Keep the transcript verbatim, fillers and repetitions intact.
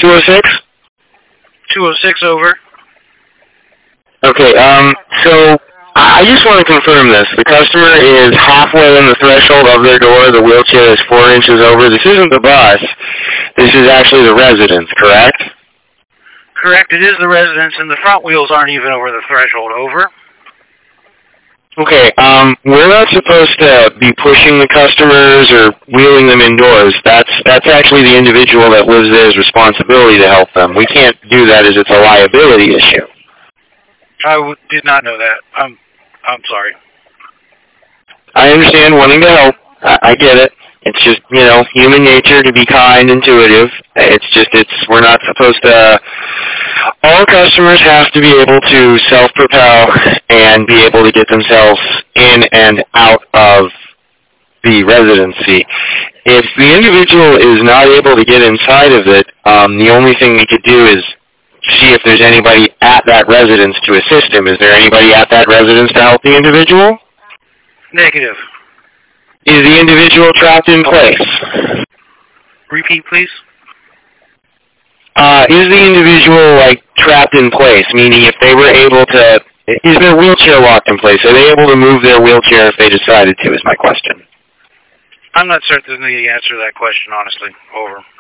two oh six? two oh six, over. Okay, um, so I just want to confirm this. The customer is halfway in the threshold of their door. The wheelchair is four inches over. This isn't the bus. This is actually the residence, correct? Correct, it is the residence, and the front wheels aren't even over the threshold, over. Okay, um, we're not supposed to be pushing the customers or wheeling them indoors. That's that's actually the individual that lives there's responsibility to help them. We can't do that as it's a liability issue. I w- did not know that. I'm, I'm sorry. I understand wanting to help. I, I get it. It's just, you know, human nature to be kind, intuitive. It's just, it's, we're not supposed to, all customers have to be able to self-propel and be able to get themselves in and out of the residency. If the individual is not able to get inside of it, um, the only thing we could do is see if there's anybody at that residence to assist him. Is there anybody at that residence to help the individual? Negative. Is the individual trapped in place? Repeat, please. Uh, is the individual, like, trapped in place? Meaning if they were able to, is their wheelchair locked in place? Are they able to move their wheelchair if they decided to, is my question. I'm not certain the answer to that question, honestly. Over.